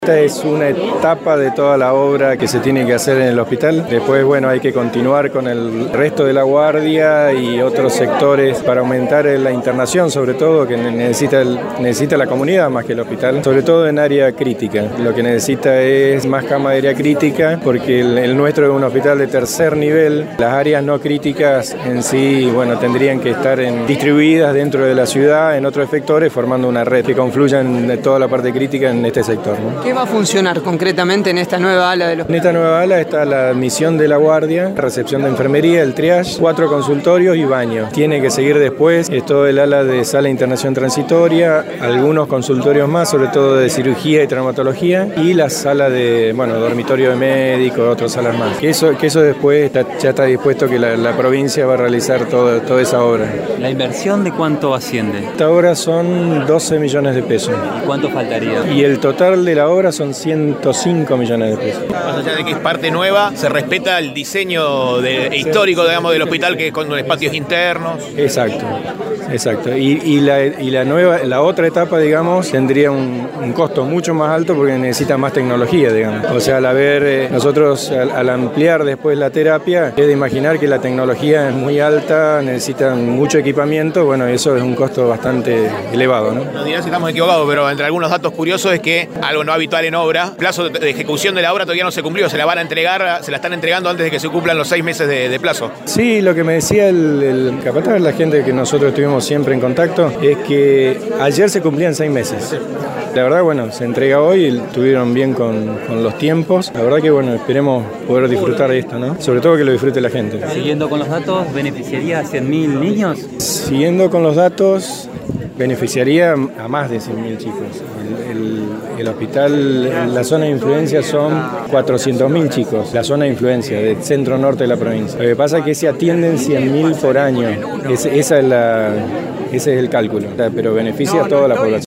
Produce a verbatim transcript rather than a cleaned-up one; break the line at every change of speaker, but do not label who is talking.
Esta es una etapa de toda la obra que se tiene que hacer en el hospital. Después, bueno, hay que continuar con el resto de la guardia y otros sectores para aumentar la internación, sobre todo, que necesita, el, necesita la comunidad más que el hospital, sobre todo en área crítica. Lo que necesita es más cama de área crítica, porque el, el nuestro es un hospital de tercer nivel. Las áreas no críticas en sí, bueno, tendrían que estar en, distribuidas dentro de la ciudad en otros efectores, formando una red que confluya en toda la parte crítica en este sector, ¿no?
¿Qué va a funcionar concretamente en esta nueva ala del hospital?
En esta nueva ala está la admisión de la guardia, recepción de enfermería, el triage, cuatro consultorios y baño. Tiene que seguir después es todo el ala de sala de internación transitoria, algunos consultorios más, sobre todo de cirugía y traumatología, y la sala de, bueno, dormitorio de médicos, otras salas más. Que eso, que eso después está, ya está dispuesto que la, la provincia va a realizar todo, toda esa obra.
¿La inversión de cuánto asciende?
Esta obra son doce millones de pesos.
¿Y cuánto faltaría?
Y el total de la obra son ciento cinco millones de pesos.
Más allá de que es parte nueva, se respeta el diseño de, histórico, digamos, del hospital, que es con espacios internos.
Exacto, exacto. Y, y, la, y la nueva, la otra etapa, digamos, tendría un, un costo mucho más alto porque necesita más tecnología, digamos. O sea, al haber, eh, nosotros al, al ampliar después la terapia, es de imaginar que la tecnología es muy alta, necesitan mucho equipamiento, bueno, eso es un costo bastante elevado, ¿no?
No dirás si estamos equivocados, pero entre algunos datos curiosos es que algo no habitual en obra, el plazo de ejecución de la obra todavía no se cumplió, se la van a entregar, se la están entregando antes de que se cumplan los seis meses de, de plazo.
Sí, lo que me decía el, el capataz, la gente que nosotros estuvimos siempre en contacto, es que ayer se cumplían seis meses. La verdad, bueno, se entrega hoy, estuvieron bien con, con los tiempos. La verdad que, bueno, esperemos poder disfrutar de esto, ¿no? Sobre todo que lo disfrute la gente.
Siguiendo con los datos, ¿beneficiaría a cien mil niños?
Siguiendo con los datos, beneficiaría a más de cien mil chicos. El, el, el hospital, en la zona de influencia son cuatrocientos mil chicos, la zona de influencia del centro norte de la provincia. Lo que pasa es que se atienden cien mil por año. Es, esa es la, ese es el cálculo, pero beneficia a toda la población.